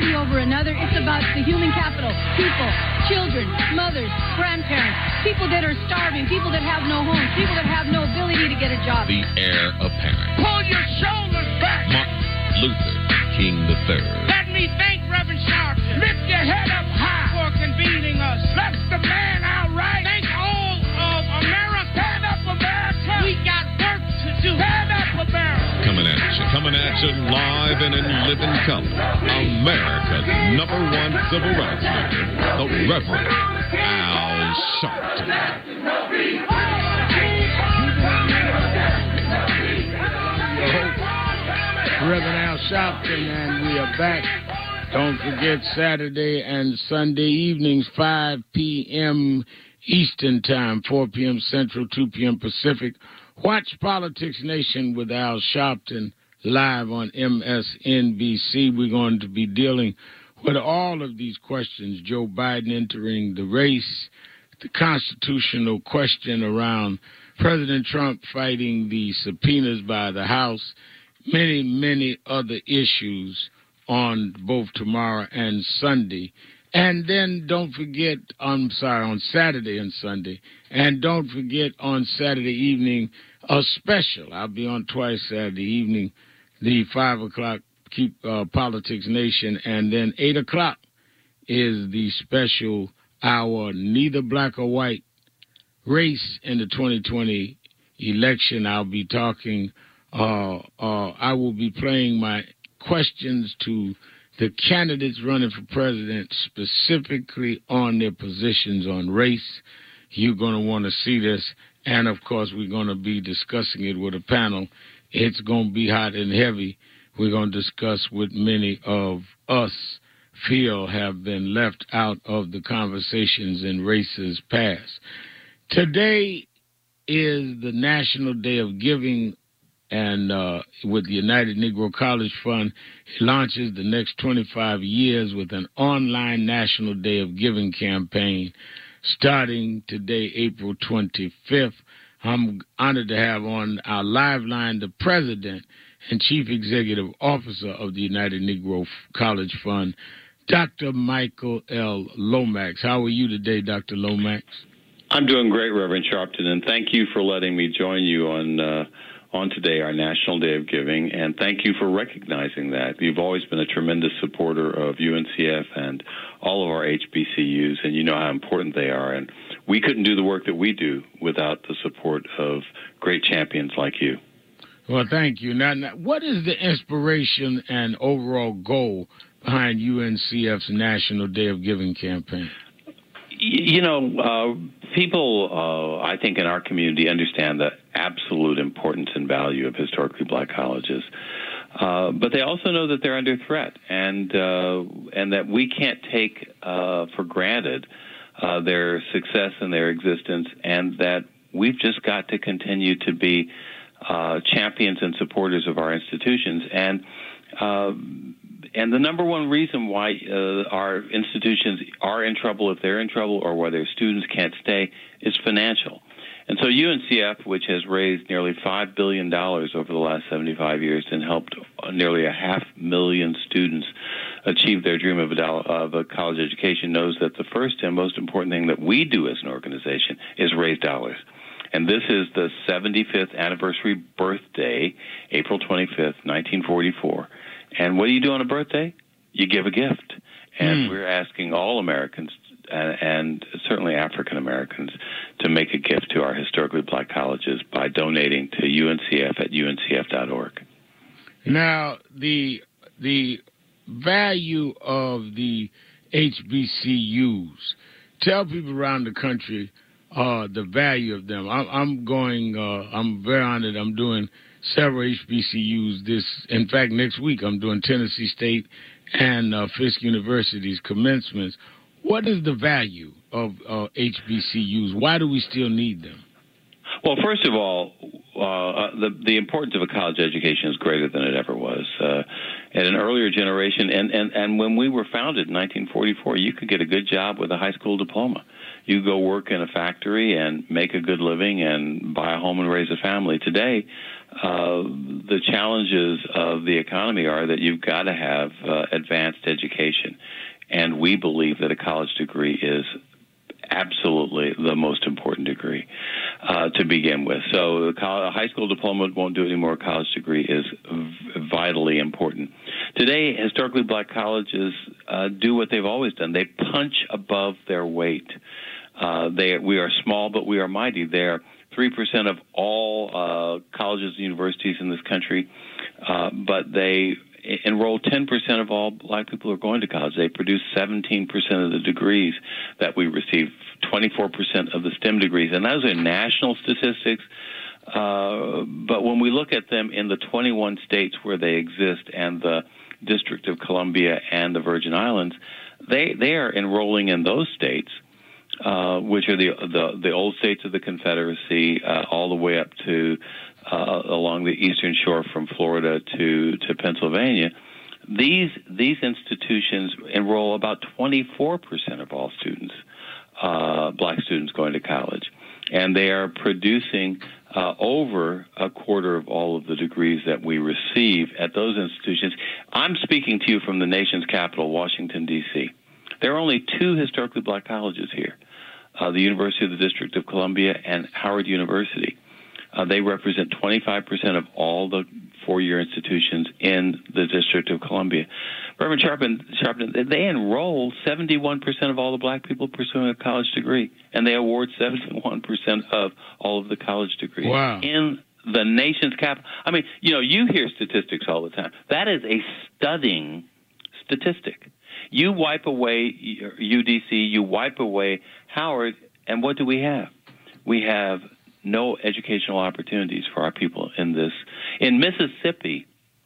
party over another. It's about the human capital, people, children, mothers, grandparents, people that are starving, people that have no homes, people that have no ability to get a job. The heir apparent. Pull your shoulders back. Martin Luther King III. Let me thank Reverend Sharpton. Lift your head up high for convening us. Bless the man outright. Thank all of America. Stand up, America. We got work to do. Stand up, America. Coming at you live and in living color. America's #1 civil rights leader, the Reverend Al Sharpton. Reverend Al Sharpton, and we are back. Don't forget Saturday and Sunday evenings, 5 p.m. Eastern Time, 4 p.m. Central, 2 p.m. Pacific. Watch Politics Nation with Al Sharpton live on MSNBC. We're going to be dealing with all of these questions. Joe Biden entering the race, the constitutional question around President Trump fighting the subpoenas by the House, many, many other issues on both tomorrow and Sunday. And then don't forget, on Saturday and Sunday. And don't forget on Saturday evening, a special. I'll be on twice Saturday evening, the 5 o'clock Politics Nation. And then 8 o'clock is the special hour, neither black or white, race in the 2020 election. I'll be talking, I will be playing my questions to the candidates running for president, specifically on their positions on race. You're going to want to see this. And, of course, we're going to be discussing it with a panel. It's going to be hot and heavy. We're going to discuss what many of us feel have been left out of the conversations in races past. Today is the National Day of Giving, and with the United Negro College Fund, it launches the next 25 years with an online National Day of Giving campaign starting today, April 25th. I'm honored to have on our live line the President and Chief Executive Officer of the United Negro College Fund, Dr. Michael L. Lomax. How are you today, Dr. Lomax? I'm doing great, Reverend Sharpton, and thank you for letting me join you on today, our National Day of Giving, and thank you for recognizing that. You've always been a tremendous supporter of UNCF and all of our HBCUs, and you know how important they are, and we couldn't do the work that we do without the support of great champions like you. Well, thank you. Now, what is the inspiration and overall goal behind UNCF's National Day of Giving campaign? You know, people, I think, in our community understand the absolute importance and value of historically black colleges, but they also know that they're under threat, and that we can't take for granted their success and their existence, and that we've just got to continue to be champions and supporters of our institutions. And the number one reason why our institutions are in trouble, if they're in trouble, or why their students can't stay, is financial. And so UNCF, which has raised nearly $5 billion over the last 75 years and helped nearly 500,000 students achieve their dream of a college education, knows that the first and most important thing that we do as an organization is raise dollars. And this is the 75th anniversary birthday, April 25th, 1944. And what do you do on a birthday? You give a gift. And we're asking all Americans, and certainly African Americans, to make a gift to our historically black colleges by donating to UNCF at uncf.org. Now, the value of the HBCUs, tell people around the country the value of them. I'm very honored. I'm doing several HBCUs in fact, next week I'm doing Tennessee State and Fisk University's commencements. What is the value of HBCUs? Why do we still need them? Well, first of all, the importance of a college education is greater than it ever was. At an earlier generation, and when we were founded in 1944, you could get a good job with a high school diploma. You go work in a factory and make a good living and buy a home and raise a family. Today, the challenges of the economy are that you've got to have advanced education. we believe that a college degree is absolutely the most important degree to begin with. So a high school diploma won't do it anymore. A college degree is vitally important. Today, historically black colleges do what they've always done. They punch above their weight. We are small, but we are mighty. They're 3% of all colleges and universities in this country, but they enroll 10% of all black people who are going to college. They produce 17% of the degrees that we receive, 24% of the STEM degrees. And those are national statistics. But when we look at them in the 21 states where they exist and the District of Columbia and the Virgin Islands, they are enrolling in those states, which are the old states of the Confederacy, all the way up to along the eastern shore from Florida to Pennsylvania. These institutions enroll about 24% of all students, black students going to college, and they are producing over a quarter of all of the degrees that we receive at those institutions. I'm speaking to you from the nation's capital, Washington, D.C. There are only 2 historically black colleges here, the University of the District of Columbia and Howard University. They represent 25% of all the four-year institutions in the District of Columbia. Reverend Sharpton, they enroll 71% of all the black people pursuing a college degree, and they award 71% of all of the college degrees in the nation's capital. I mean, you hear statistics all the time. That is a stunning statistic. You wipe away UDC, you wipe away Howard, and what do we have? We have no educational opportunities for our people in this. In Mississippi,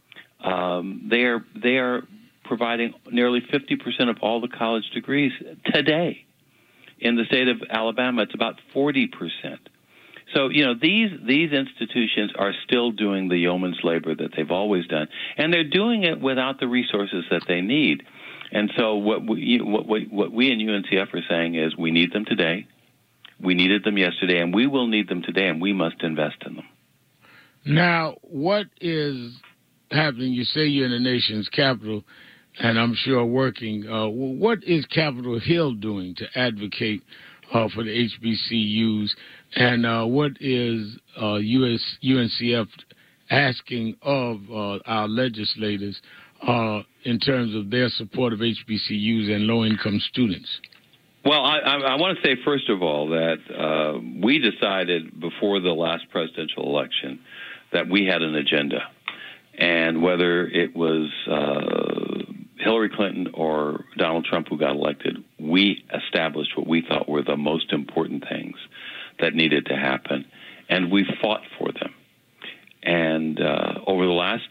they are providing nearly 50% of all the college degrees today. In the state of Alabama, it's about 40%. So, these institutions are still doing the yeoman's labor that they've always done, and they're doing it without the resources that they need. And so what we in UNCF are saying is we need them today. We needed them yesterday, and we will need them today, and we must invest in them. Now, what is happening? You say you're in the nation's capital, and I'm sure working. What is Capitol Hill doing to advocate for the HBCUs, and what is UNCF asking of our legislators in terms of their support of HBCUs and low-income students? Well, I want to say, first of all, that we decided before the last presidential election that we had an agenda. And whether it was Hillary Clinton or Donald Trump who got elected, we established what we thought were the most important things that needed to happen. And we fought for them. And over the last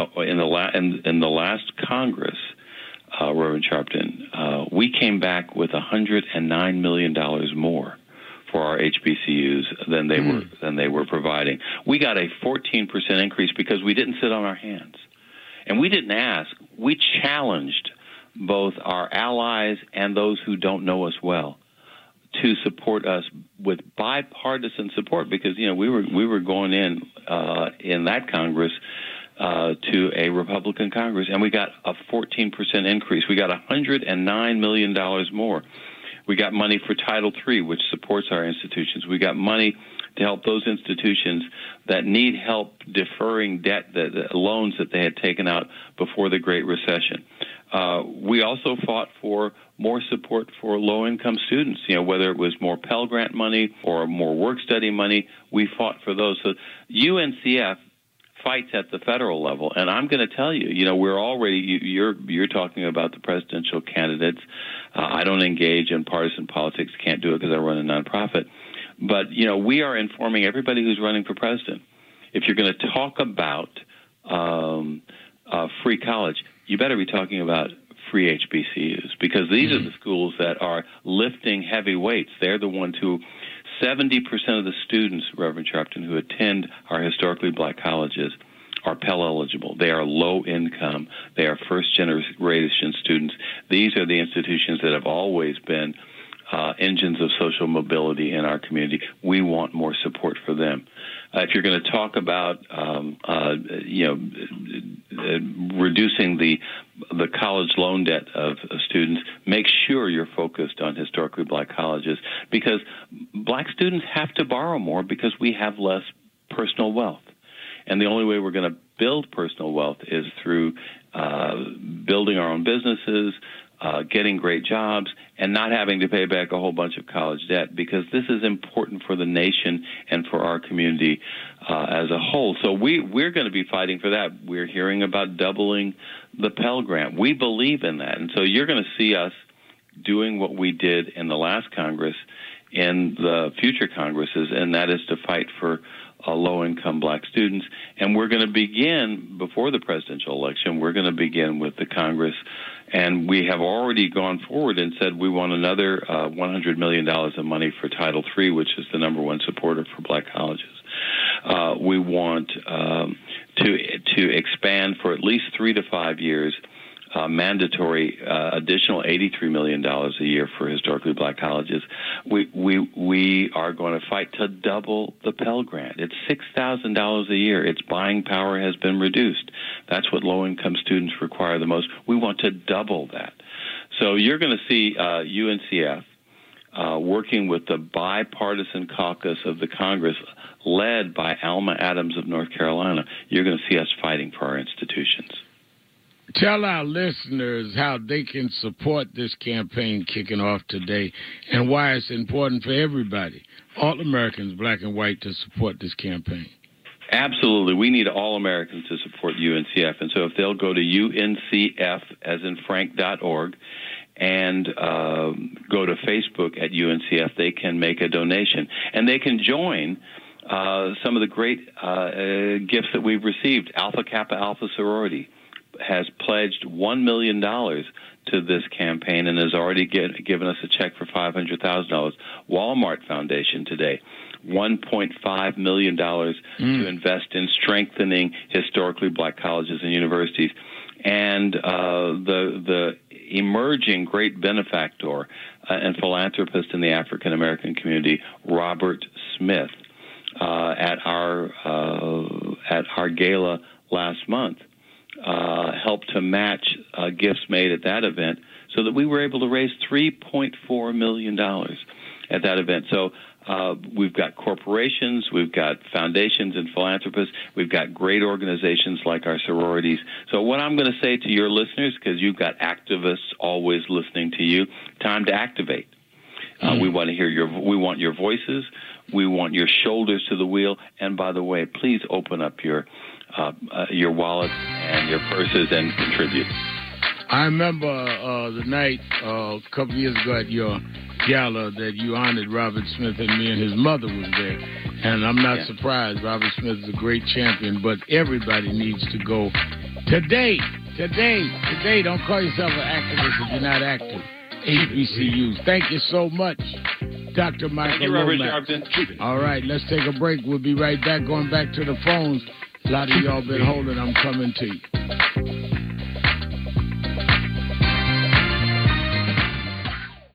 in the last Congress, Reverend Sharpton, we came back with $109 million more for our HBCUs than they were providing. We got a 14% increase because we didn't sit on our hands, and we didn't ask. We challenged both our allies and those who don't know us well to support us with bipartisan support, because we were going in that Congress to a Republican Congress, and we got a 14% increase. We got $109 million more. We got money for Title III, which supports our institutions. We got money to help those institutions that need help deferring debt, the loans that they had taken out before the Great Recession. We also fought for more support for low-income students, whether it was more Pell Grant money or more work-study money. We fought for those. So UNCF fights at the federal level, and I'm going to tell you, we're already. You're talking about the presidential candidates. I don't engage in partisan politics. Can't do it because I run a nonprofit. But we are informing everybody who's running for president. If you're going to talk about free college, you better be talking about free HBCUs, because these are the schools that are lifting heavy weights. They're the ones who 70% of the students, Reverend Sharpton, who attend our historically black colleges are Pell eligible. They are low income. They are first generation students. These are the institutions that have always been engines of social mobility in our community. We want more support for them. If you're going to talk about, reducing the college loan debt of students, make sure you're focused on historically black colleges, because black students have to borrow more because we have less personal wealth. And the only way we're going to build personal wealth is through building our own businesses, getting great jobs, and not having to pay back a whole bunch of college debt, because this is important for the nation and for our community as a whole. So we're going to be fighting for that. We're hearing about doubling the Pell Grant. We believe in that. And so you're going to see us doing what we did in the last Congress in the future Congresses, and that is to fight for low-income black students. And we're going to begin, before the presidential election, we're going to begin with the Congress. And we have already gone forward and said we want another $100 million of money for Title III, which is the number one supporter for black colleges. We want to expand for at least 3 to 5 years mandatory additional $83 million a year for historically black colleges. We are going to fight to double the Pell Grant. It's $6,000 a year. Its buying power has been reduced. That's what low-income students require the most. We want to double that. So you're going to see UNCF working with the bipartisan caucus of the Congress led by Alma Adams of North Carolina. You're going to see us fighting for our institutions. Tell our listeners how they can support this campaign kicking off today and why it's important for everybody, all Americans, black and white, to support this campaign. Absolutely. We need all Americans to support UNCF. And so if they'll go to uncf.org and go to Facebook at UNCF, they can make a donation. And they can join some of the great gifts that we've received. Alpha Kappa Alpha Sorority has pledged $1 million to this campaign and has already given us a check for $500,000. Walmart Foundation today, $1.5 million to invest in strengthening historically black colleges and universities. And the emerging great benefactor and philanthropist in the African American community, Robert Smith, at our gala last month, helped to match gifts made at that event, so that we were able to raise $3.4 million at that event. So we've got corporations, we've got foundations and philanthropists, we've got great organizations like our sororities. So what I'm going to say to your listeners, because you've got activists always listening to you, time to activate. We want to hear we want your voices, we want your shoulders to the wheel, and by the way, please open up your wallets and your purses and contribute. I remember the night a couple years ago at your gala that you honored Robert Smith, and me and his mother was there. And I'm not surprised. Robert Smith is a great champion, but everybody needs to go today. Don't call yourself an activist if you're not active. HBCUs. Thank you so much, Dr. Michael. Thank you, Reverend Lomax. Sharpton. All right, let's take a break. We'll be right back. Going back to the phones. A lot of y'all been holding. I'm coming to you.